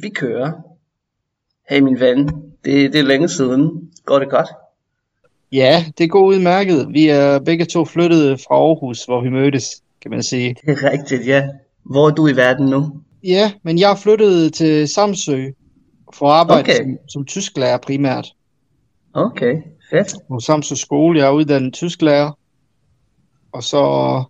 Vi kører. Hey min ven, det er længe siden. Går det godt? Ja, det går udmærket. Vi er begge to flyttet fra Aarhus, hvor vi mødtes, kan man sige. Det er rigtigt, ja. Hvor er du i verden nu? Ja, men jeg er flyttet til Samsø for at arbejde Okay, som tysklærer primært. okay, fedt, På Samsø skole, jeg er uddannet tysklærer. Og så,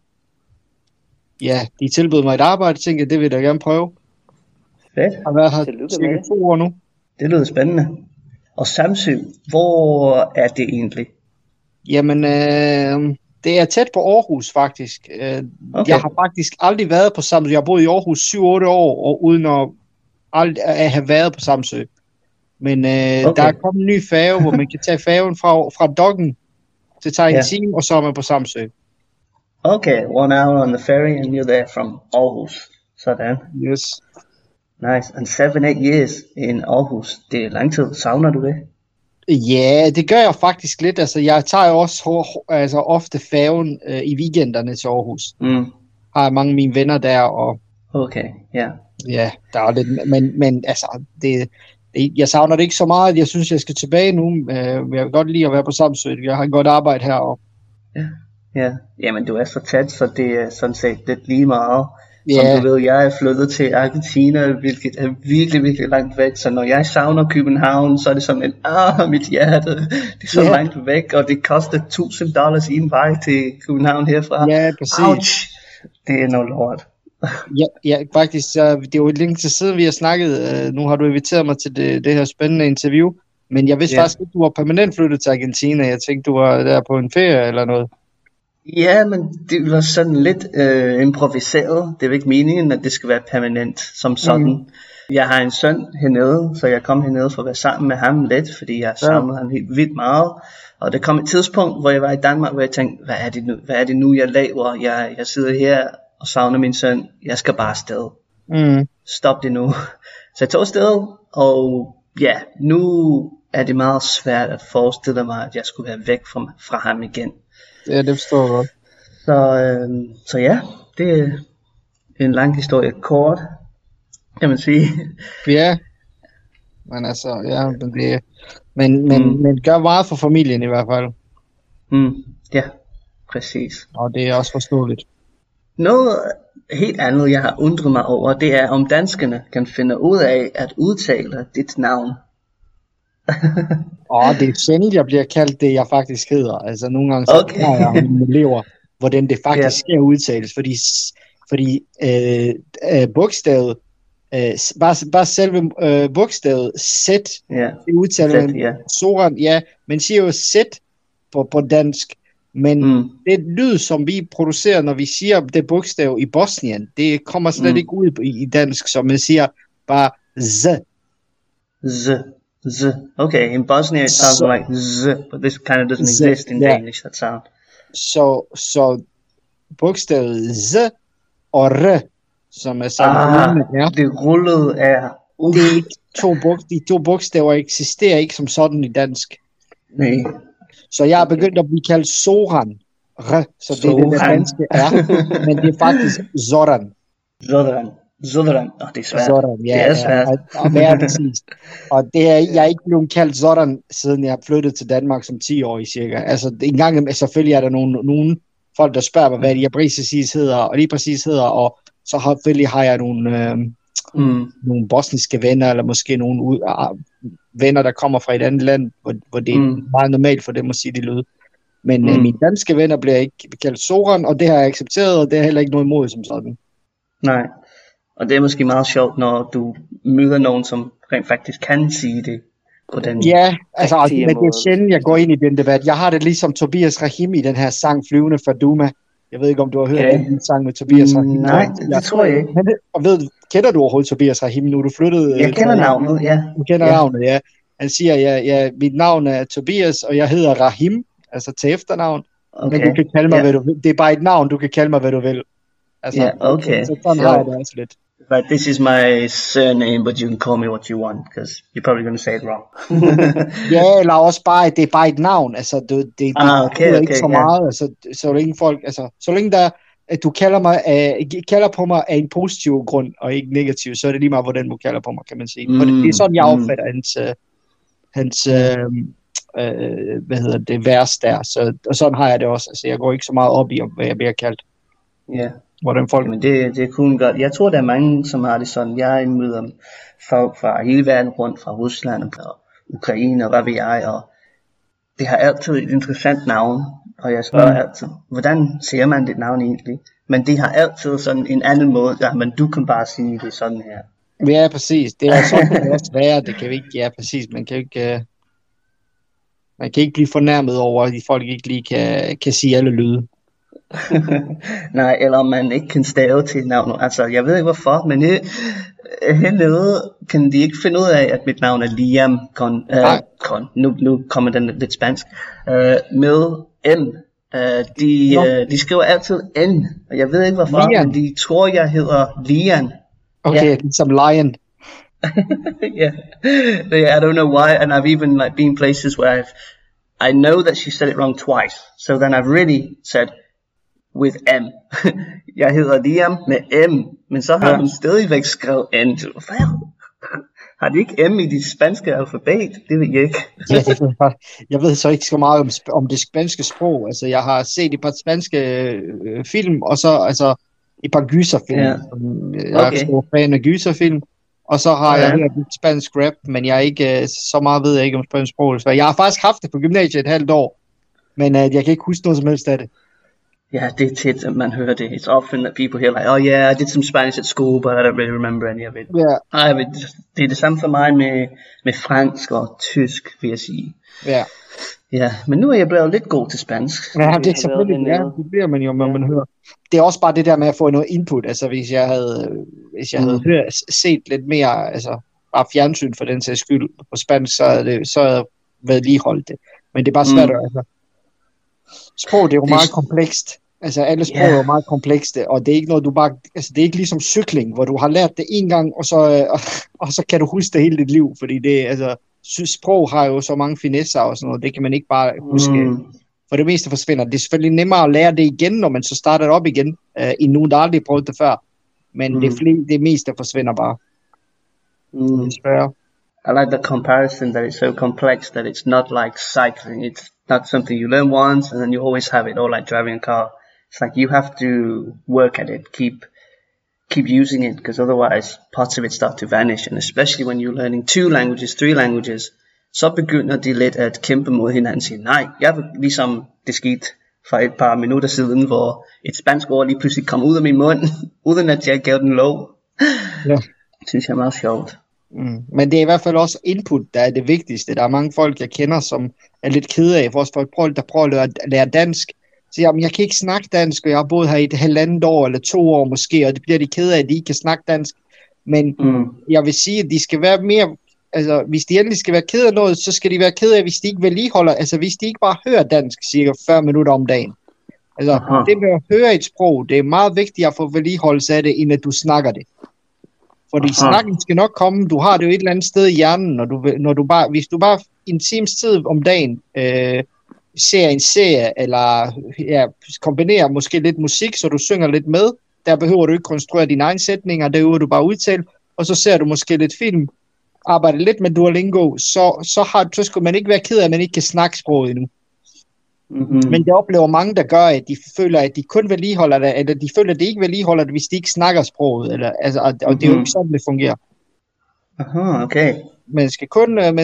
ja, de tilbød mig et arbejde, tænkte jeg, det vil jeg da gerne prøve. fedt. Jeg har været her Tillykke cirka med. 2 år nu. Det lyder spændende. Og Samsø, hvor er det egentlig? Jamen, det er tæt på Aarhus faktisk. Okay, Jeg har faktisk aldrig været på Samsø. Jeg har boet i Aarhus 7-8 år, og uden at have været på Samsø. Men der er okay, kommet en ny færge, hvor man kan tage færgen fra Dokken. Det tager en ja. time, og så er man på Samsø. Okay, 1 hour on the ferry and you're there from Aarhus. Sådan. Yes. Nice. And 7-8 years in Aarhus. Det er lang tid. Savner du det? Ja, det gør jeg faktisk lidt. Altså, jeg tager jo også ofte færgen i weekenderne til Aarhus. Har mange af mine venner der, og Okay, ja. ja, der er lidt, men altså, jeg savner det ikke så meget. Jeg synes, jeg skal tilbage nu. Jeg vil godt lide at være på Samsø. Jeg har et godt arbejde her. Og Ja, ja. Jamen, du er så tæt, så det er sådan set lidt lige meget. Som ja, du ved, jeg er flyttet til Argentina, hvilket er virkelig, virkelig langt væk. Så når jeg savner København, så er det sådan mit hjerte, det er så ja, langt væk, og det koster $1,000 i en vej til København herfra. ja, præcis. Ouch! Det er noget lort. Ja, faktisk, det er jo længe til siden, vi har snakket. Nu har du inviteret mig til det her spændende interview, men jeg vidste Ja. faktisk ikke, du var permanent flyttet til Argentina. Jeg tænkte, du var der på en ferie eller noget. Ja, men det var sådan lidt improviseret. Det er jo ikke meningen, at det skal være permanent som sådan. Jeg har en søn hernede, så jeg kom hernede for at være sammen med ham lidt, fordi jeg Ja, savnede ham helt vildt meget. Og der kom et tidspunkt, hvor jeg var i Danmark, hvor jeg tænkte, hvad er det nu, jeg laver? Jeg sidder her og savner min søn. Jeg skal bare afsted. Stop det nu. Så jeg tog afsted, og ja, nu er det meget svært at forestille mig, at jeg skulle være væk fra ham igen. ja, det forstår jeg godt. Så ja, det er en lang historie kort, kan man sige. Ja, men altså, ja, men gør meget for familien i hvert fald. Ja, præcis. Og det er også forståeligt. Noget helt andet, jeg har undret mig over, det er, om danskerne kan finde ud af at udtale dit navn. Og det er sjældent, jeg bliver kaldt det, jeg faktisk hedder. Altså, nogle gange så Okay. spørger jeg mine elever, hvordan det Ja, faktisk skal udtales. Fordi bogstavet, bare selve bogstavet Z, ja, det udtaler fedt, man ja. Soran, ja, man siger jo Z på dansk, men det lyd, som vi producerer, når vi siger det bogstav i Bosnien, det kommer slet ikke ud i dansk, så man siger bare Z. Z, z. Okay, in Bosnia it sounds Så, like z, but this kind of doesn't Z, exist in ja. Danish, that sound. Så bogstavet Z og R, som er sådan rullende, ja. Det rullede er, Det er ikke de to bogstaver eksisterer ikke som sådan i dansk. nej, Så jeg er begyndt at blive kaldt Soran. R, så det er det, der Soran. danske er. Men det er faktisk Zoran. Zoran, det er svært. Zoran, Det er svært. og det er præcis. Og det er, jeg er ikke blevet kaldt Zoran, siden jeg flyttede til Danmark som 10-årig cirka. Altså en gang imellem, selvfølgelig er der nogle folk, der spørger mig, hvad jeg lige præcis hedder, og så selvfølgelig har jeg nogle bosniske venner, eller måske nogle venner, der kommer fra et andet land, hvor det er meget normalt for dem at sige det lyd. Men mine danske venner bliver ikke kaldt Soran, og det har jeg accepteret, og det er heller ikke noget imod som sådan. Nej, og det er måske meget sjovt, når du møder nogen, som rent faktisk kan sige det på den Ja, altså, rigtige men det måde. er sjældent, jeg går ind i den debat. Jeg har det ligesom Tobias Rahim i den her sang Flyvende Faduma. Jeg ved ikke, om du har hørt Okay. den sang med Tobias Rahim. Nej, det tror jeg ikke. Og kender du overhovedet Tobias Rahim nu? Du flyttede... Jeg kender navnet, ja. Du kender navnet, ja. Han siger, mit navn er Tobias, og jeg hedder Rahim, altså til efternavn. Okay. Men du kan kalde mig, hvad du vil. Det er bare et navn, du kan kalde mig, hvad du vil. Altså, okay. Så sådan har jeg det også lidt. But this is my surname, but you can call me what you want, because you're probably going to say it wrong. Ja, eller også bare, det er bare et navn. Altså, det okay, ikke så meget. Altså, så længe folk, altså, så længe der at du kalder på mig af en positiv grund, og ikke negativ, så er det lige meget, hvordan du kalder på mig, kan man sige. For det er sådan, jeg opfatter hans vers der. Så, og sådan har jeg det også. Altså, jeg går ikke så meget op i, hvad jeg bliver kaldt. Ja. Hvordan folk... Men det er kun godt. Jeg tror, der er mange, som har det sådan. Jeg møder folk fra hele verden rundt, fra Rusland og Ukraine og hvad ved jeg, og det har altid et interessant navn, og jeg spørger altid, hvordan siger man det navn egentlig? Men det har altid sådan en anden måde, men du kan bare sige det sådan her. Ja, præcis. Det er sådan, det også være. Det kan vi ikke, ja, præcis. Man kan ikke blive fornærmet over, at folk ikke lige kan sige alle lyde. Nej, eller om man ikke kan stave til navnet. Altså, jeg ved ikke hvorfor, men hernede kan de ikke finde ud af, at mit navn er Liam nu kommer den lidt spansk, med N. De skriver altid N, og jeg ved ikke hvorfor, Lian. Men de tror, jeg hedder Lian. Okay, ligesom Lion. Yeah, I don't know why, and I've even like been places where I know that she said it wrong twice, so then I've really said with M. Jeg hedder Liam med M, men så har hun stadigvæk skrevet N. Har de ikke M i det spanske alfabet? Det ved jeg ikke. Jeg ved så ikke så meget om det spanske sprog. Altså, jeg har set et par spanske film, og så altså et par gyserfilm. Yeah. Jeg er stor fan af gyserfilm. Og så har jeg hørt lidt spansk rap, men jeg er ikke så meget ved jeg ikke om spansk sprog. Jeg har faktisk haft det på gymnasiet et halvt år, men jeg kan ikke huske noget som helst af det. Yeah, det er tit, at man hører det. It's often that people hear like, oh yeah, I did some Spanish at school, but I don't really remember any of it. Yeah. Det er det samme for mig med fransk og tysk, vil jeg sige. Ja. Ja, men nu er jeg blevet lidt god til spansk. Ja, det er selvfølgelig, det bliver man jo, når man hører. Det er også bare det der med at få noget input. Altså, hvis jeg havde set lidt mere, altså bare fjernsyn for den sags skyld på spansk, så havde jeg vedligeholdt det. Men det er bare svært, altså. Sprog, det er jo meget komplekst. Altså, alle sprog er jo meget komplekse, og det er ikke noget, du bare... Altså, det er ikke ligesom cykling, hvor du har lært det en gang, og så kan du huske det hele dit liv, fordi det, altså, sprog har jo så mange finesser og sådan noget, det kan man ikke bare huske. For det meste forsvinder. Det er selvfølgelig nemmere at lære det igen, når man så starter op igen, i nogen, der aldrig prøvet det før. Men det meste forsvinder bare. I like the comparison that it's so complex that it's not like cycling. It's not something you learn once and then you always have it, or like driving a car. It's like you have to work at it, keep using it, because otherwise parts of it start to vanish. And especially when you're learning 2 languages, 3 languages, så begynder de lidt at kæmpe mod hinanden og sige, nej, jeg vil ligesom det skete for et par minutter siden, hvor et spansk ord lige pludselig kom ud af min mund, uden at jeg gav den lov. Ja. Det synes jeg er meget sjovt. Men det er i hvert fald også input, der er det vigtigste. Der er mange folk, jeg kender, som er lidt kede af, for folk prøver at lære dansk. Så jeg kan ikke snakke dansk, og jeg har boet her i et halvandet år eller 2 år måske, og det bliver de kede af, at de ikke kan snakke dansk. Men jeg vil sige, at de skal være mere, altså hvis de endelig skal være kede af noget, så skal de være kede af, hvis de ikke vedligeholder, altså hvis de ikke bare hører dansk cirka 40 minutter om dagen. Altså det med at høre et sprog, det er meget vigtigt at få vedligeholdelse af det, end at du snakker det. Fordi snakken skal nok komme, du har det jo et eller andet sted i hjernen, hvis du bare en times tid om dagen ser en serie, eller kombinerer måske lidt musik, så du synger lidt med, der behøver du ikke konstruere dine egne sætninger, der øver du bare udtale, og så ser du måske lidt film, arbejder lidt med Duolingo, så skulle man ikke være ked af, at man ikke kan snakke sproget endnu. Men det oplever mange, der gør, at de føler, at de kun vedligeholder det, eller de føler, at de ikke vedligeholder det, hvis de ikke snakker sproget, eller, altså, og det er jo ikke sådan, det fungerer. Okay. Man skal kun, det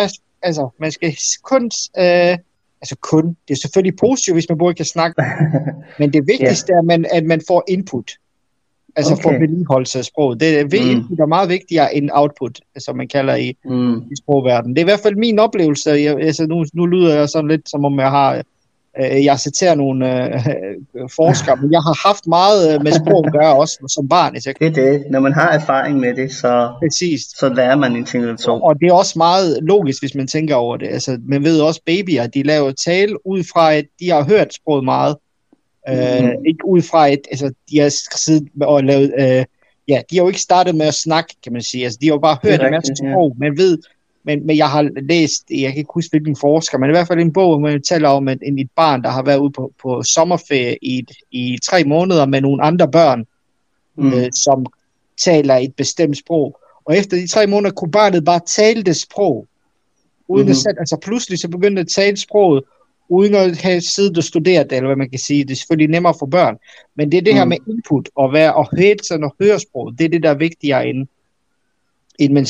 er selvfølgelig positivt, hvis man både kan snakke, men det vigtigste er, at man får input, altså får vedligeholdelse af sproget. Input er meget vigtigere end output, som man kalder i sprogverdenen. Det er i hvert fald min oplevelse. Nu lyder jeg sådan lidt, som om jeg citerer nogle forskere, men jeg har haft meget med sprog at gøre også som barn. Det er det. Når man har erfaring med det, så lærer man en ting eller to. Og det er også meget logisk, hvis man tænker over det. Altså, man ved også, babyer, de laver tale ud fra, at de har hørt sproget meget. Ikke ud fra, at altså, de har siddet og lavet... de har jo ikke startet med at snakke, kan man sige. Altså, de har jo bare hørt en masse sprog. Man ved, Men jeg har læst, jeg kan ikke huske hvilken forsker, men i hvert fald en bog, hvor man taler om et barn, der har været ude på sommerferie i 3 måneder med nogle andre børn, som taler et bestemt sprog. Og efter de 3 måneder kunne barnet bare tale det sprog, uden at sætte, altså pludselig så begyndte at tale sproget, uden at have siddet og studeret det, eller hvad man kan sige. Det er selvfølgelig nemmere for børn, men det er det her med input, og hele tiden at høre sproget, det er det, der er vigtigere end man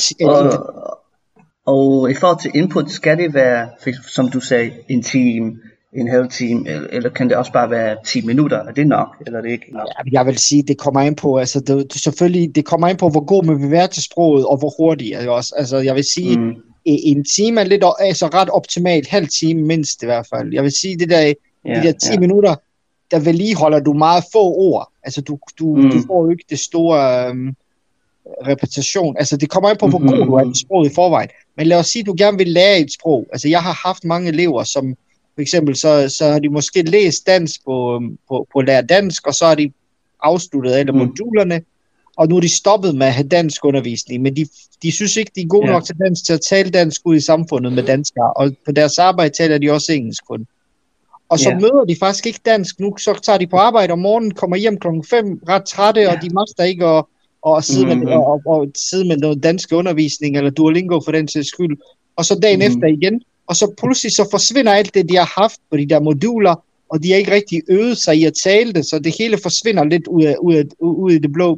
og i forhold til input, skal det være, som du sagde, en time, en halv time, eller kan det også bare være 10 minutter? Er det nok, eller er det ikke nok? Ja, jeg vil sige, det kommer ind på, altså selvfølgelig, det kommer ind på, hvor god man vil være til sproget, og hvor hurtigt er det også. Altså jeg vil sige, en time er lidt, altså ret optimalt, halv time mindst i hvert fald. Jeg vil sige, de der 10 minutter, der vedligeholder du meget få ord. Altså du får jo ikke det store repetition. Altså det kommer ind på, hvor god du er til sproget i forvejen. Men lad os sige, at du gerne vil lære et sprog. Altså jeg har haft mange elever, som for eksempel, så har de måske læst dansk på lære dansk, og så har de afsluttet alle modulerne, og nu er de stoppet med at have dansk undervisning, men de synes ikke, de er gode nok til dansk, til at tale dansk ud i samfundet med danskere, og på deres arbejde taler de også engelsk kun. Og så møder de faktisk ikke dansk nu, så tager de på arbejde om morgenen, kommer hjem 5:00, ret trætte, og de magter ikke at sidde med noget dansk undervisning, eller Duolingo for den sags skyld, og så dagen efter igen, og så pludselig så forsvinder alt det, de har haft på de der moduler, og de har ikke rigtig øvet sig i at tale det, så det hele forsvinder lidt ud i det blå.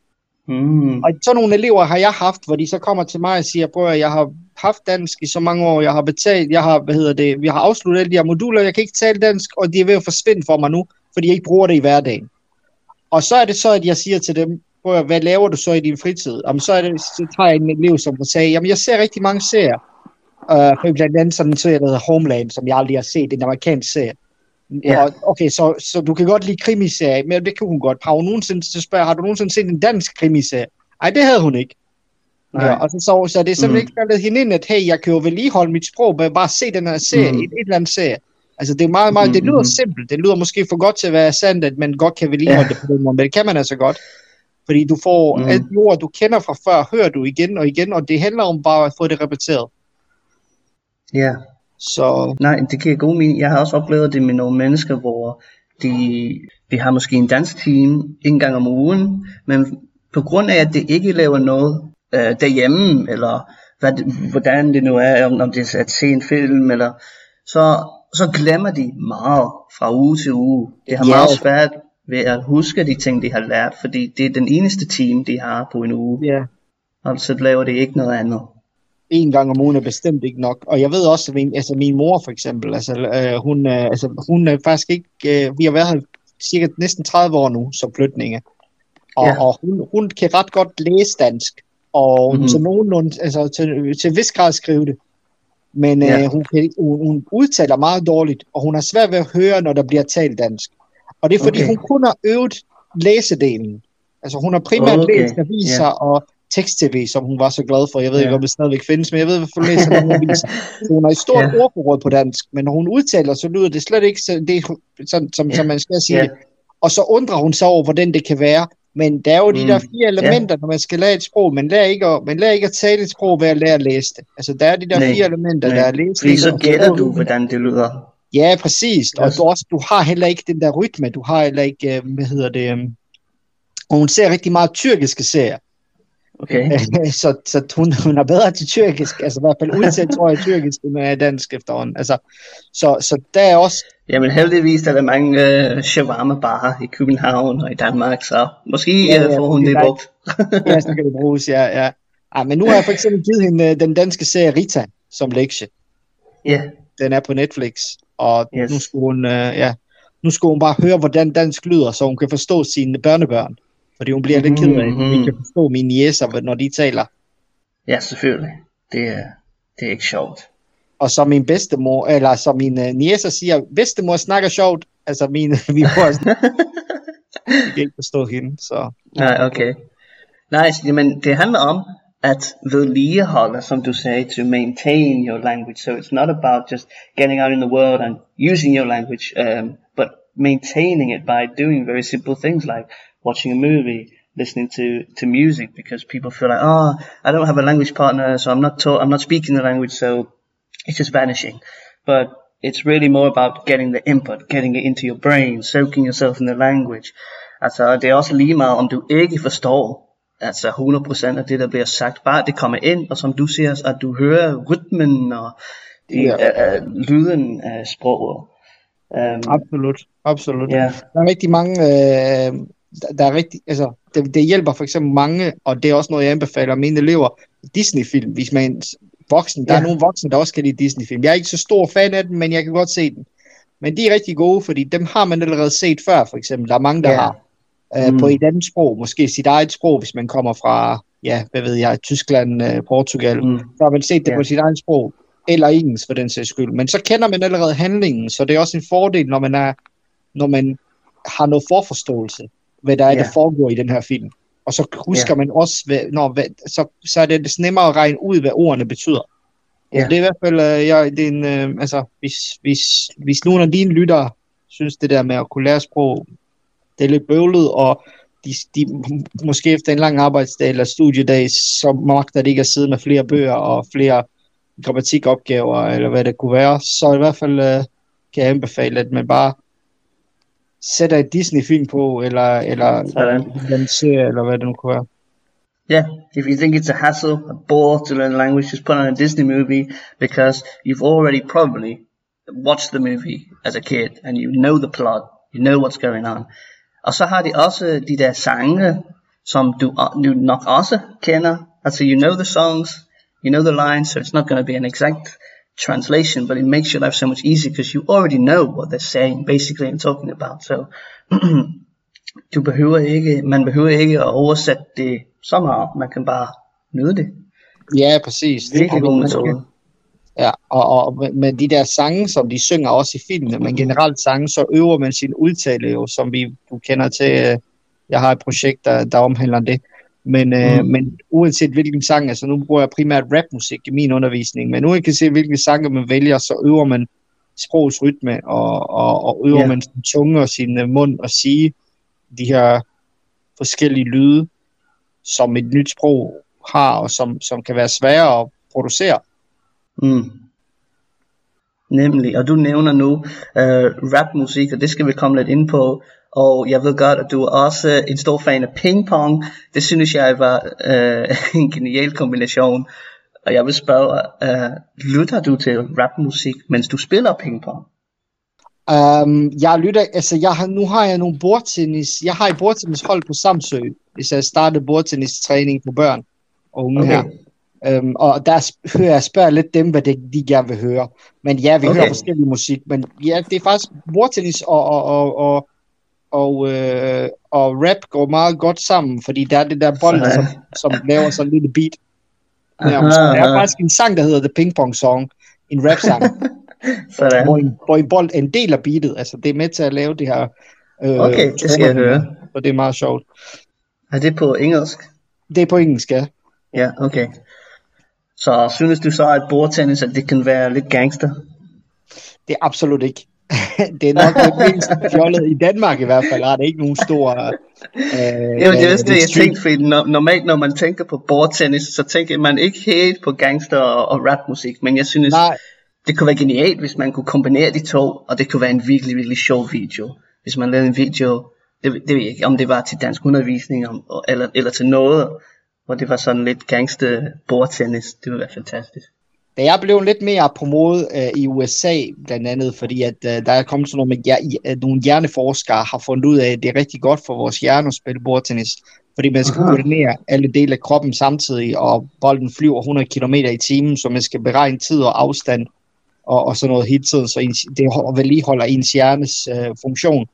Og sådan nogle elever har jeg haft, hvor de så kommer til mig og siger, prøv at jeg har haft dansk i så mange år, jeg har betalt, vi har afsluttet alle de her moduler, jeg kan ikke tale dansk, og de er ved at forsvinde for mig nu, fordi jeg ikke bruger det i hverdagen. Og så er det så, at jeg siger til dem, prøv at, hvad laver du så i din fritid? Så tager jeg en elev, som siger, jamen jeg ser rigtig mange serier. For blandt andet sådan en serie, der hedder Homeland, som jeg aldrig har set, en amerikansk serie. Og, okay, så du kan godt lide krimiserie, men det kan hun godt. Har du nogensinde set en dansk krimiserie? Nej, det havde hun ikke. Ja, og så det er simpelthen ikke faldet hende ind, at hey, jeg kan jo vedligeholde mit sprog, men bare se den her serie, et eller andet serie. Altså det er meget, meget, det lyder simpelt. Det lyder måske for godt til at være sandt, at man godt kan vedligeholde det på den måde, men det kan man altså godt. Fordi du får alle de ord, du kender fra før, hører du igen og igen, og det handler om bare at få det repeteret. Ja. Så nej, det giver god mening. Jeg har også oplevet det med nogle mennesker, hvor de har måske en dansk team en gang om ugen, men på grund af at de ikke laver noget derhjemme, eller hvordan det nu er, om det er at se en film, eller så glemmer de meget fra uge til uge. Det har meget svært ved at huske de ting, de har lært, fordi det er den eneste team, de har på en uge. Og så laver de ikke noget andet. En gang om ugen er bestemt ikke nok. Og jeg ved også, at min mor for eksempel, hun er faktisk ikke, vi har været her cirka næsten 30 år nu som flytninge. Og hun kan ret godt læse dansk, og til nogenlunde, altså til vis grad skrive det. Men hun udtaler meget dårligt, og hun har svært ved at høre, når der bliver talt dansk. Og det er fordi, hun kun har øvet læsedelen. Altså hun har primært læst aviser og tekst-tv, som hun var så glad for. Jeg ved ikke, om det stadigvæk findes, men jeg ved, hvorfor hun læser nogle aviser. Så hun har et stort ordforråd på dansk, men når hun udtaler, så lyder det slet ikke som man skal sige det. Og så undrer hun sig over, hvordan det kan være. Men der er jo de der 4 elementer, når man skal lære et sprog. Man lærer ikke at tale et sprog ved at lære at læse det. Altså der er de der 4 elementer, der er læsning. Fordi så gætter du, hvordan det lyder. Ja, præcis. Og du har heller ikke den der rytme. Du har heller ikke, og hun ser rigtig meget tyrkiske serier. Okay. Så hun er bedre til tyrkisk, altså i hvert fald udtalt, tror jeg, tyrkisk, end er dansk efterhånden. Altså, så der er også... Jamen heldigvis er der mange shawarma-barer i København og i Danmark, så måske får hun det brugt. Ja, så kan det bruges, ja. Men nu har jeg for eksempel givet hende den danske serie Rita som lektie. Ja. Den er på Netflix, og nu skulle hun bare høre, hvordan dansk lyder, så hun kan forstå sine børnebørn. Fordi hun bliver lidt ked af, at vi kan forstå mine niecer, når de taler. Ja, selvfølgelig. Det er ikke sjovt. Og så min bedstemor, eller så mine niecer siger, bedstemor snakker sjovt. Altså vi kan ikke forstå hende, så... Nej, okay. Nice, men det handler om at vedligeholde, som du sagde, to maintain your language. So it's not about just getting out in the world and using your language, but maintaining it by doing very simple things like watching a movie, listening to music, because people feel like, oh, I don't have a language partner, so I'm not speaking the language, so it's just vanishing. But it's really more about getting the input, getting it into your brain, soaking yourself in the language. Altså, det er også lige meget, om du ikke forstår, altså 100% af det, der bliver sagt, bare det kommer ind, og som du siger, at du hører rytmen og lyden af sproget. Absolut. Yeah. Der er rigtig mange, der er rigtig, altså, det hjælper for eksempel mange, og det er også noget, jeg anbefaler mine elever, Disney-film, hvis man voksen. Der er nogle voksne, der også kan lide Disney-film. Jeg er ikke så stor fan af dem, men jeg kan godt se dem. Men de er rigtig gode, fordi dem har man allerede set før, for eksempel. Der er mange, der har på et andet sprog, måske sit eget sprog, hvis man kommer fra, Tyskland, Portugal. Så har man set det på sit eget sprog, eller engelsk for den sags skyld. Men så kender man allerede handlingen, så det er også en fordel, når man har noget forforståelse, hvad der er, der foregår i den her film. Og så husker man også, så er det nemmere at regne ud, hvad ordene betyder. Det er i hvert fald, hvis nogen af dine lyttere synes, det der med at kunne lære sprog, det er lidt bøvlet, og de måske efter en lang arbejdsdag eller studiedag, så magter det ikke at sidde med flere bøger og flere grammatikopgaver, eller hvad det kunne være, så i hvert fald kan jeg anbefale, at man bare sætter et Disney-film på, eller en serie, eller hvad det nu kunne være. Yeah, if you think it's a hassle, a bore to learn a language, just put on a Disney movie, because you've already probably watched the movie as a kid, and you know the plot, you know what's going on. Og så har de også de der sange, som du nok også kender. Altså, you know the songs, you know the lines, so it's not going to be an exact translation, but it makes your life so much easier, because you already know what they're saying, basically, and talking about. So, man behøver ikke at oversætte det så meget, man kan bare nyde det. Ja, præcis. Det er virkelig god metode. Ja, og med de der sange, som de synger også i filmene, men generelt sange, så øver man sin udtale jo, som du kender til. Jeg har et projekt, der omhandler det. Men uanset hvilken sang, altså nu bruger jeg primært rapmusik i min undervisning, men nu kan se hvilke sange man vælger, så øver man sprogets rytme, og øver man sin tunge og sin mund at sige de her forskellige lyde, som et nyt sprog har, og som kan være svære at producere. Nemlig, og du nævner nu rapmusik, og det skal vi komme lidt ind på, og jeg ved godt, at du er også en stor fan af pingpong. Det synes jeg var en genial kombination, og jeg vil spørge, lytter du til rapmusik, mens du spiller pingpong? Jeg lytter, altså nu har jeg nogle bordtennis, jeg har et bordtennishold på Samsø, hvis jeg startede bordtennistræning for børn og unge her. Og der hører jeg spørger lidt dem, hvad de gerne vil høre. Men ja, vi hører forskellig musik. Men ja, det er faktisk bordtennis og rap går meget godt sammen, fordi der er det der bold, som laver sådan en lille beat. Der er faktisk en sang, der hedder The Ping Pong Song, en rap-sang, hvor en bold er en del af beatet. Altså det er med til at lave det her. Okay, det skal jeg høre. Og det er meget sjovt. Er det på engelsk? Det er på engelsk, ja. Ja, okay. Så synes du så, at bordtennis, at det kan være lidt gangster? Det er absolut ikke. Det er nok lidt mest fjollet i Danmark i hvert fald. Er det ikke nogen stor... Jamen, det er det, jeg tænkte, fordi normalt, når man tænker på bordtennis, så tænker man ikke helt på gangster og rapmusik, men jeg synes, det kunne være genialt, hvis man kunne kombinere de to, og det kunne være en virkelig, virkelig sjov video. Hvis man lavede en video, det ved jeg ikke, om det var til dansk undervisning, eller til noget, hvor det var sådan lidt gangster bordtennis. Det ville være fantastisk. Da jeg blev lidt mere på mode i USA, blandt andet, fordi at der er kommet sådan noget med, nogle hjerneforskere har fundet ud af, at det er rigtig godt for vores hjerne at spille bordtennis, fordi man skal koordinere alle dele af kroppen samtidig, og bolden flyver 100 km i timen, så man skal beregne tid og afstand, og sådan noget hele tiden, så det vedligeholder ens hjernes funktion.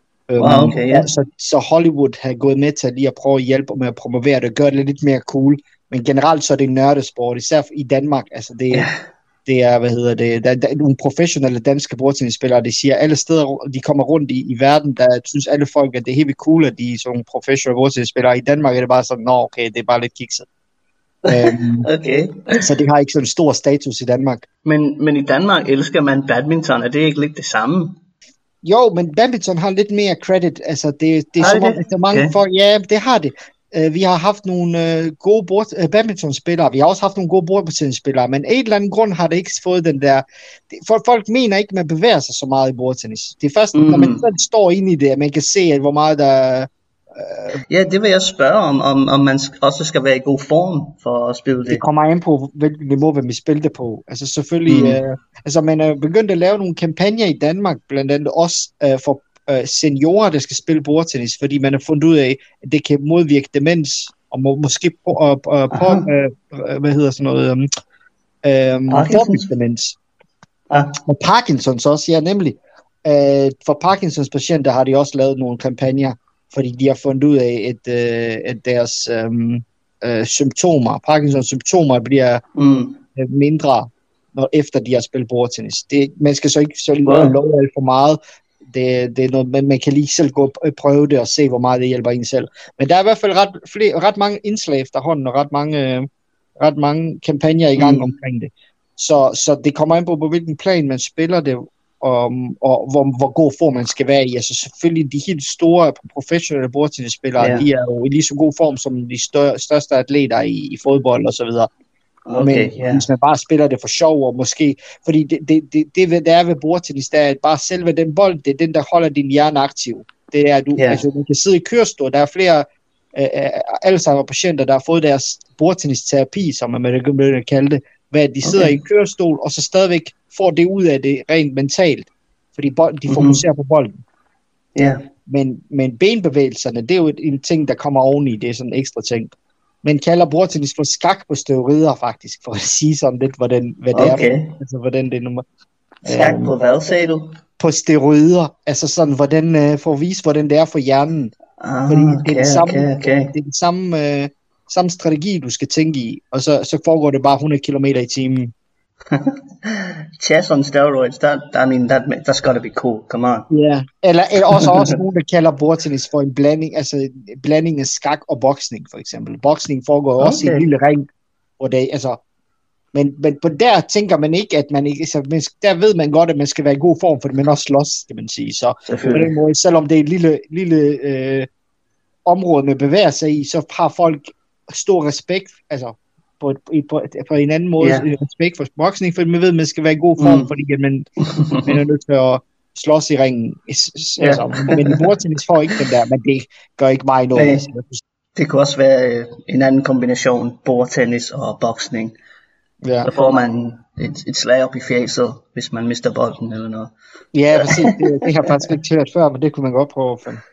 Så Hollywood har gået med til lige at prøve at hjælpe med at promovere det, gøre det lidt mere cool. Men generelt så er det en nørdesport, især i Danmark. Altså det er, der er nogle professionelle danske bordtennisspillere, de siger alle steder, de kommer rundt i verden, der synes alle folk, at det er helt vildt cool, at de er sådan professionelle bordtennisspillere. I Danmark er det bare sådan, okay, det er bare lidt kikset. Okay. Så det har ikke sådan en stor status i Danmark. Men i Danmark elsker man badminton, er det ikke lidt det samme? Jo, men badminton har lidt mere credit. Altså, det er som om, at der er mange folk... Ja, det har det. Vi har haft nogle gode badmintonspillere. Vi har også haft nogle gode bordtennisspillere, men af en eller anden grund har det ikke fået den der... Folk mener ikke, at man bevæger sig så meget i bordtennis. Det er først, når man selv står inde i det, at man kan se, at hvor meget der... Ja, det vil jeg spørge om man også skal være i god form for at spille det. Det kommer an på, hvilket niveau vi spiller det på. Altså selvfølgelig... altså, man er begyndt at lave nogle kampagner i Danmark, blandt andet også for seniorer, der skal spille bordtennis, fordi man har fundet ud af, at det kan modvirke demens, og måske hvad hedder sådan noget, demens. Og Parkinsons også, ja, nemlig. For Parkinsons patienter har de også lavet nogle kampagner, fordi de har fundet ud af, at deres symptomer, Parkinsons symptomer bliver mindre, når efter de har spillet bordtennis. Man skal så ikke love alt for meget. Det er noget, man kan lige selv gå og prøve det og se, hvor meget det hjælper en selv. Men der er i hvert fald ret mange indslag efterhånden, og ret mange kampagner i gang omkring det. Så det kommer an på hvilken plan man spiller det, og hvor god form man skal være i. Altså selvfølgelig de helt store professionelle bordtennisspillere, de er jo i lige så god form som de største atleter i fodbold og så videre. Men hvis man bare spiller det for sjov, og måske, fordi det er ved bordtennis, der er bare selve den bold, det er den, der holder din hjerne aktiv. Det er, altså, man kan sidde i kørestol, der er flere Alzheimer-patienter, der har fået deres bordtennisterapi, som man vil kalde det, hvad de sidder i en kørestol, og så stadigvæk får det ud af det rent mentalt, fordi de fokuserer på bolden. Men benbevægelserne, det er jo en ting, der kommer oveni, det er sådan en ekstra ting. Man kalder bordtennis for skak på steroider, faktisk, for at sige sådan lidt, hvad det er. Altså, hvordan det er nummer. Skak på hvad, sagde du? På steroider. Altså sådan, for at vise, hvordan det er for hjernen. Fordi det er den samme strategi, du skal tænke i, og så foregår det bare 100 km i timen. Chess on steroids, that's gotta be cool, come on. Yeah. Eller også nogen, der kalder bordtennis for en blanding, altså en blanding af skak og boksning, for eksempel. Boksning foregår også i en lille ring, hvor det, altså, men på der tænker man ikke, at man ikke, altså, der ved man godt, at man skal være i god form, fordi man også slås, skal man sige. Så på den måde, selvom det er et lille område, man bevæger sig i, så har folk stor respekt, altså på en anden måde, respekt for boksning, fordi man ved, at man skal være i god form, fordi man er nødt til at slås i ringen. Altså, men i bordtennis får ikke den der, men det gør ikke mig noget. Det kunne også være en anden kombination, bordtennis og boksning. Så får man et slag op i fjeset, hvis man mister bolden eller noget. Ja, præcis. Det har jeg faktisk ikke hørt før, men det kunne man godt prøve at finde.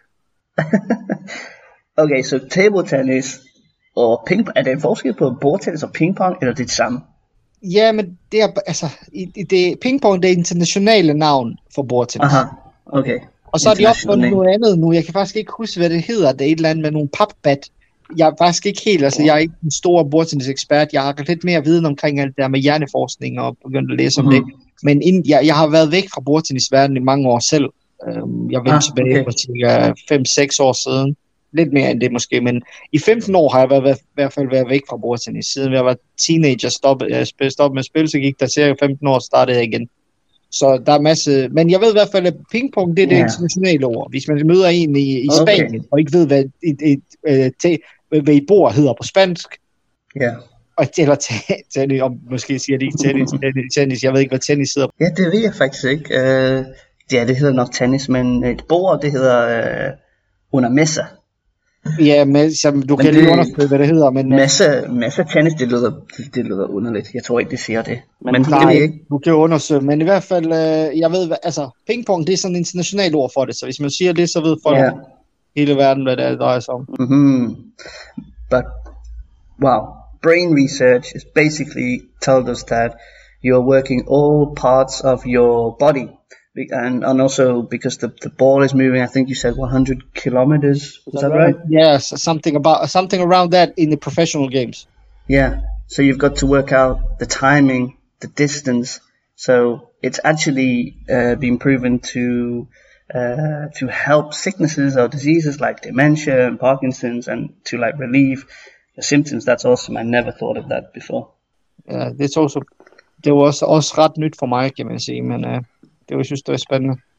Okay, så tabletennis og pingpong, er det en forskel på bordtennis og pingpong, eller det samme? Ja, men det er, altså, pingpong, det er internationale navn for bordtennis. Aha, okay. Og så har de også fundet noget andet nu, jeg kan faktisk ikke huske, hvad det hedder, det er et eller andet med nogle papbat. Jeg er faktisk ikke helt, altså jeg er ikke en stor bordtennis-ekspert, jeg har lidt mere viden omkring alt det der med hjerneforskning, og begyndt at læse om det. Men jeg har været væk fra bordtennisverdenen i mange år selv. Jeg vendte tilbage for cirka 5-6 år siden. Lidt mere end det måske, men i 15 år har jeg i hvert fald været væk fra bordtennis. Siden jeg var teenager, stoppede med at spille, så gik der cirka 15 år, startede jeg igen. Så der er masse, men jeg ved i hvert fald, at pingpong, det er det internationale ord. Hvis man møder en i Spanien, og ikke ved, hvad et bord hedder på spansk, eller tennis, og måske siger de ikke tennis, jeg ved ikke, hvad tennis hedder. Ja, det ved jeg faktisk ikke. Det hedder nok tennis, men et bord, det hedder una mesa. Ja, du kan lige undersøge, hvad det hedder. Men mesa tennis, det lyder underligt. Jeg tror ikke, det siger det. Men nej, det ikke. Du kan jo undersøge. Men i hvert fald, jeg ved, altså, pingpong, det er sådan et internationalt ord for det. Så hvis man siger det, så ved folk hele verden, hvad det drejer sig om. But, wow. Brain research is basically told us that you're working all parts of your body. And also because the ball is moving, I think you said 100 kilometers. Is that right? Yes, something around that in the professional games. Yeah, so you've got to work out the timing, the distance. So it's actually been proven to help sicknesses or diseases like dementia and Parkinson's, and to like relieve the symptoms. That's awesome. I never thought of that before. Yeah, det var også ret nyt for mig, kan man sige, men det var, jeg synes, det var spændende.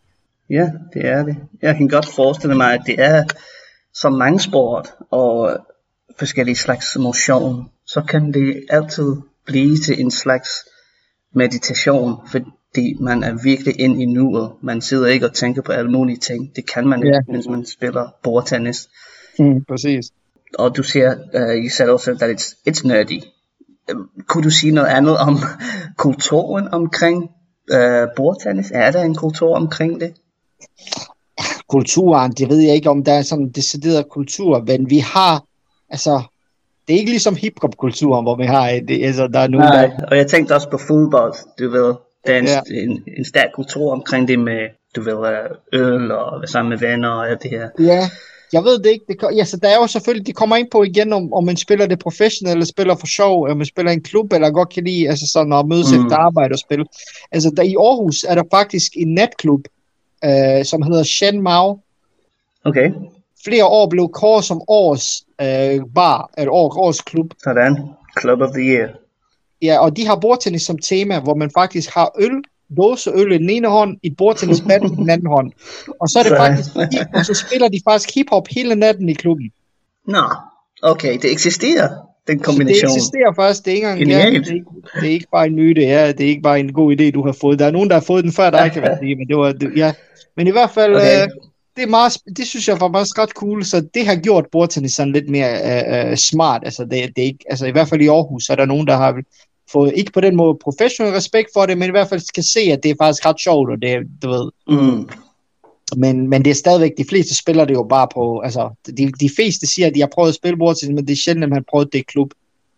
Ja, det er det. Jeg kan godt forestille mig, at det er så mange sport og forskellige slags motion, så kan det altid blive til en slags meditation, fordi man er virkelig ind i nuet. Man sidder ikke og tænker på alle mulige ting. Det kan man ikke, mens man spiller bordtennis. Præcis. Og du siger, you said also that it's nerdy. Kunne du sige noget andet om kulturen omkring bordtennis? Er der en kultur omkring det? Kulturen, det ved jeg ikke, om der er sådan en decideret kultur, men vi har, altså, det er ikke ligesom hiphop-kulturen, hvor vi har, altså, der er nogen, nej, og jeg tænkte også på fodbold, du ved, der er en stærk kultur omkring det med, du ved, øl og være sammen med venner og alt det her. Ja, jeg ved det ikke, så der er jo selvfølgelig, de kommer ind på igen, om man spiller det professionelt, eller spiller for sjov, om man spiller i en klub, eller godt kan lide, altså sådan at mødes efter arbejde og spille. Altså, der i Aarhus er der faktisk en natklub, som hedder Shen Mao. Okay. Flere år blev kåret som årets bar, eller årets klub. Sådan, Club of the Year. Ja, og de har bordtennis som tema, hvor man faktisk har dåseøl i den ene hånd, et bordtennisbat i den anden hånd. Og så er det faktisk, og så spiller de faktisk hiphop hele natten i klubben. Nå, okay, det eksisterer, den kombination. Det eksisterer faktisk, det er ikke engang, det er ikke bare en myte, det er ikke bare en god idé, du har fået. Der er nogen, der har fået den før dig, kan man sige, men det var, ja. Men i hvert fald, okay. Det synes jeg var meget ret cool, så det har gjort bordtennis sådan lidt mere smart. Altså, det er ikke, altså i hvert fald i Aarhus, så er der nogen, der har fået, ikke på den måde professionel respekt for det, men i hvert fald skal se, at det er faktisk ret sjovt, og det, du ved. Men det er stadigvæk, de fleste spiller det jo bare på, altså, de fleste siger, at de har prøvet at spille bordtennis, men det er sjældent, at man har prøvet det i klub.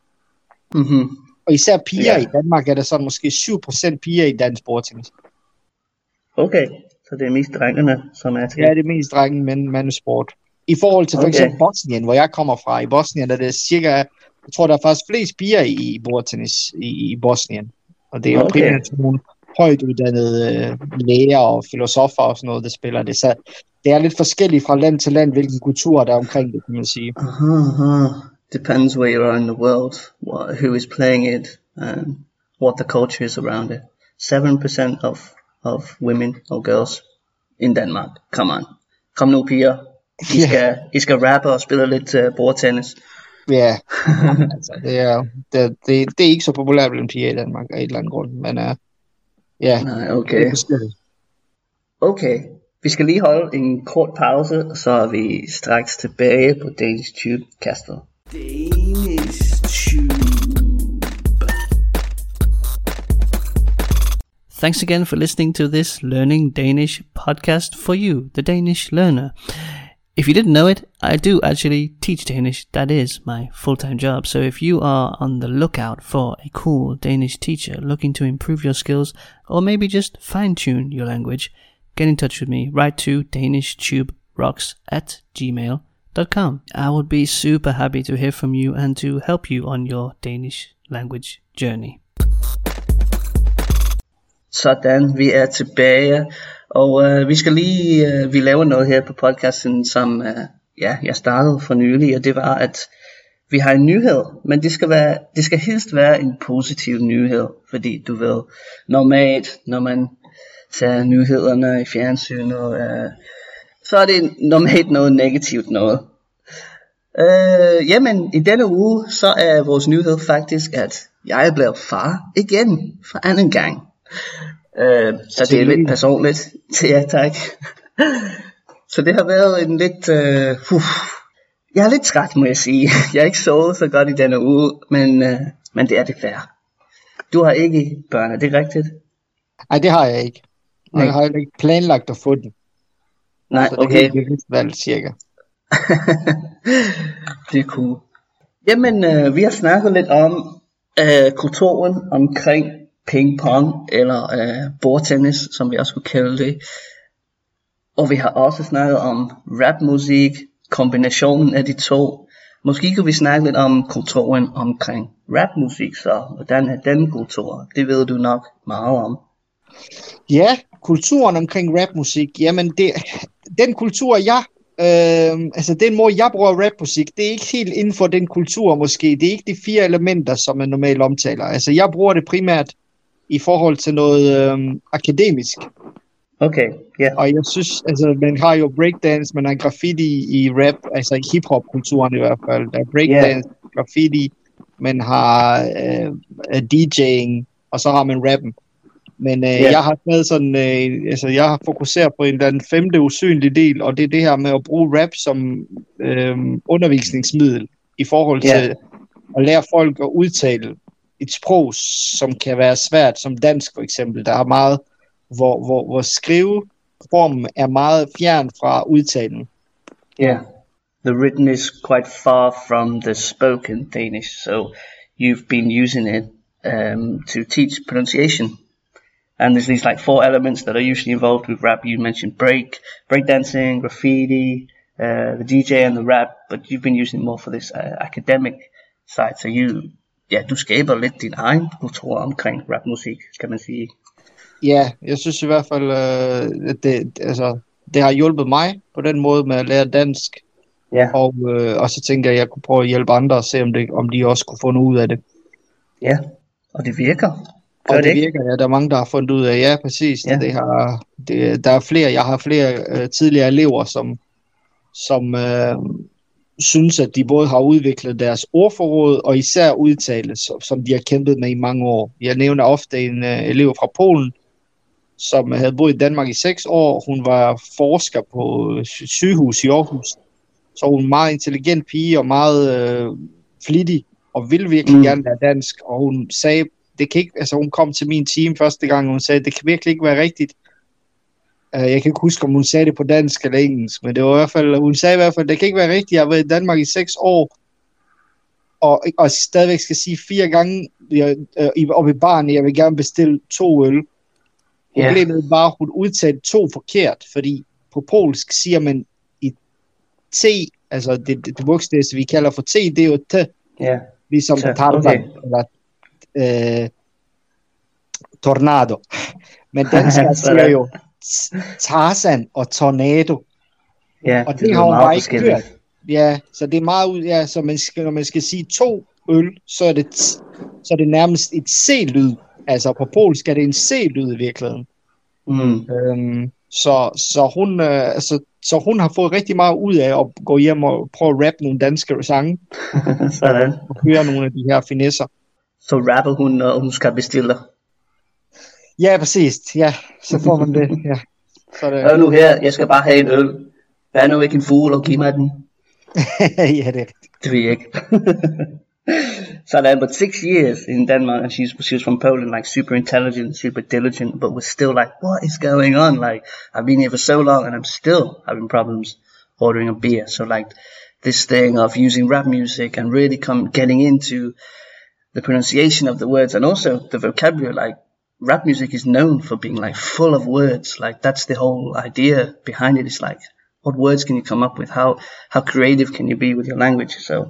Og især piger i Danmark, er der sådan måske 7% piger i dansk bordtennis. Okay. Så det er mest drengene, som er til. Ja, det er mest drenge mandesport. I forhold til for eksempel Bosnien, hvor jeg kommer fra. I Bosnien er det cirka, jeg tror, der er faktisk flest piger i bordtennis i Bosnien. Og det er jo primært nogle højt uddannede læger og filosofer og sådan noget, der spiller det. Så det er lidt forskelligt fra land til land, hvilken kultur der er omkring det, kan man sige. Depends where you are in the world, who is playing it, and what the culture is around it. 7% of women or girls in Denmark. Come on. Kom nu, piger. I skal rappe og spille lidt bordtennis. Ja, altså, det er ikke så populært blandt piger i Danmark af et eller andet grund, men ja. Nej, okay. Okay, vi skal lige holde en kort pause, så er vi straks tilbage på Danish Tube Castle. Danish Tube. Thanks again for listening to this Learning Danish podcast for you, the Danish learner. If you didn't know it, I do actually teach Danish. That is my full-time job. So if you are on the lookout for a cool Danish teacher looking to improve your skills or maybe just fine-tune your language, get in touch with me. Write to danishtube.rocks@gmail.com. I would be super happy to hear from you and to help you on your Danish language journey. Sådan, vi er tilbage, og vi skal lige, vi laver noget her på podcasten, som jeg startede for nylig, og det var, at vi har en nyhed, men det skal helst være en positiv nyhed, fordi du ved, normalt, når man ser nyhederne i fjernsynet, så er det normalt noget negativt noget. Jamen, i denne uge, så er vores nyhed faktisk, at jeg er blevet far igen for anden gang. Så det er lidt personligt til jer, tak. Så det har været en lidt jeg er lidt træt, må jeg sige. Jeg har ikke sovet så godt i denne uge, men det er det fair. Du har ikke børn, er det rigtigt? Nej, det har jeg ikke. Jeg har ikke planlagt at få den. Nej, så okay. Det er valgt cirka. Det er cool. Jamen, vi har snakket lidt om kulturen omkring ping-pong, eller bordtennis, som vi også kunne kalde det. Og vi har også snakket om rapmusik, kombinationen af de to. Måske kunne vi snakke lidt om kulturen omkring rapmusik, så hvordan er den kultur? Det ved du nok meget om. Ja, kulturen omkring rapmusik, jamen den kultur, altså den måde, jeg bruger rapmusik, det er ikke helt inden for den kultur måske. Det er ikke de 4 elementer, som man normalt omtaler. Altså jeg bruger det primært i forhold til noget akademisk. Okay, yeah. Og jeg synes, altså, man har jo breakdance, man har graffiti i rap, altså i hiphop-kulturen i hvert fald. Der er breakdance, graffiti, man har DJ'ing, og så har man rappen. Men jeg har taget sådan, altså jeg har fokuseret på en eller anden femte usynlig del, og det er det her med at bruge rap som undervisningsmiddel i forhold til at lære folk at udtale et sprog, som kan være svært, som dansk for eksempel. Der er meget, hvor skriveformen er meget fjern fra udtalen. Yeah, the written is quite far from the spoken Danish, so you've been using it to teach pronunciation. And there's these like 4 elements that are usually involved with rap. You mentioned breakdancing, graffiti, the DJ and the rap, but you've been using it more for this academic side. So du skaber lidt din egen kultur omkring rapmusik, kan man sige. Ja, jeg synes i hvert fald, at det har hjulpet mig på den måde med at lære dansk. Ja. Og så tænker jeg, at jeg kunne prøve at hjælpe andre og se, om de også kunne få noget ud af det. Ja, og det virker. Og det virker, ja. Der er mange, der har fundet ud af, ja, præcis. Ja. Der er flere, jeg har flere tidligere elever, som synes, at de både har udviklet deres ordforråd, og især udtale, som de har kæmpet med i mange år. Jeg nævner ofte en elev fra Polen, som havde boet i Danmark i 6 år. Hun var forsker på sygehus i Aarhus. Så hun er en meget intelligent pige, og meget flittig, og ville virkelig gerne lære dansk. Og hun sagde, det kan ikke, altså hun kom til min team første gang, og hun sagde, det kan virkelig ikke være rigtigt. Jeg kan ikke huske, om hun sagde det på dansk eller engelsk, men det var i hvert fald, hun sagde i hvert fald, det kan ikke være rigtigt, jeg har været i Danmark i 6 år, og stadigvæk skal sige 4 gange oppe i baren, jeg vil gerne bestille 2 øl. Problemet var, at hun udtalte 2 forkert, fordi på polsk siger man i T, altså det bogstav, vi kalder for T, det er jo T, ligesom Tarzan, eller tornado. Men danskere siger jo Tarzan og tornado. Ja, og det har hun bare ikke hørt. Ja, så det er meget så når man skal sige 2 øl, så er det nærmest et C-lyd. Altså på polsk er det en C-lyd i virkeligheden. Så hun har fået rigtig meget ud af at gå hjem og prøve at rappe nogle danske sange. Sådan. Og høre nogle af de her finesser. Så rapper hun, når hun skal bestille? Ja, præcis. Ja, så får man det. Ja. Så det... Hør nu her, jeg skal bare have en øl. Vær nu ikke en fugl og giv mig den. Ja, det er rigtigt. Det ved jeg ikke. Sådan, but 6 years in Denmark, and she was from Poland, like super intelligent, super diligent, but was still like, what is going on? Like, I've been here for so long and I'm still having problems ordering a beer. So like this thing of using rap music and really getting into the pronunciation of the words and also the vocabulary, like rap music is known for being like full of words. Like that's the whole idea behind it. Is like, what words can you come up with? How creative can you be with your language? So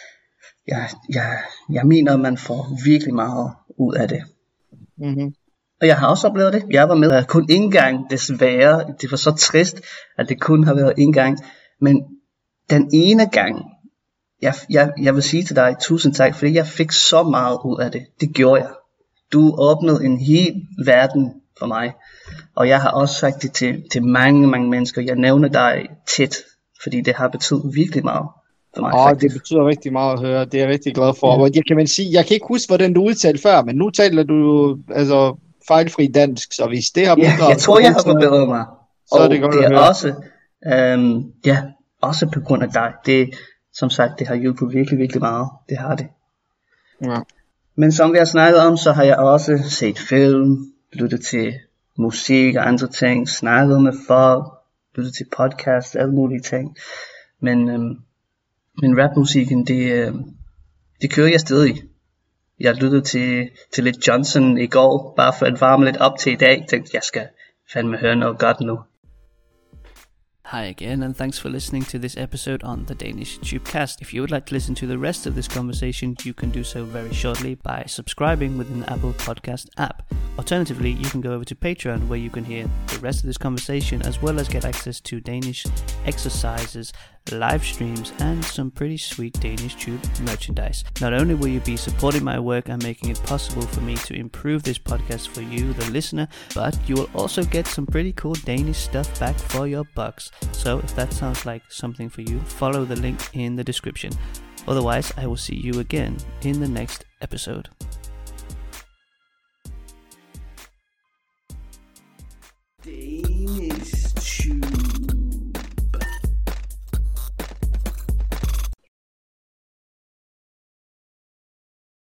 jeg mener, man får virkelig meget ud af det. Og jeg har også oplevet det. Jeg var med kun en gang, desværre. Det var så trist, at det kun har været en gang. Men den ene gang, jeg vil sige til dig, tusind tak, fordi jeg fik så meget ud af det. Det gjorde jeg. Du åbnede en hel verden for mig. Og jeg har også sagt det til mange, mange mennesker. Jeg nævner dig tit, fordi det har betydet virkelig meget for mig. Det betyder rigtig meget at høre. Det er jeg rigtig glad for. Og jeg kan ikke huske, hvordan du udtalte før, men nu taler du altså fejlfri dansk, så hvis det har bidraget... jeg tror, jeg har forbedret mig. Så er det godt det at er høre. Også, også på grund af dig. Det, som sagt, det har hjulpet virkelig, virkelig meget. Det har det. Ja. Men som vi har snakket om, så har jeg også set film, lyttet til musik og andre ting, snakket med folk, lyttet til podcasts, alle mulige ting. Men rapmusikken, det kører jeg stadig. Jeg lyttede til lidt Johnson i går, bare for at varme lidt op til i dag. Jeg tænkte, jeg skal fandme høre noget godt nu. Hi again, and thanks for listening to this episode on the Danish Tubecast. If you would like to listen to the rest of this conversation, you can do so very shortly by subscribing within the Apple Podcast app. Alternatively, you can go over to Patreon, where you can hear the rest of this conversation, as well as get access to Danish exercises, live streams, and some pretty sweet Danish Tube merchandise. Not only will you be supporting my work and making it possible for me to improve this podcast for you, the listener, but you will also get some pretty cool Danish stuff back for your bucks. So if that sounds like something for you, follow the link in the description. Otherwise, I will see you again in the next episode.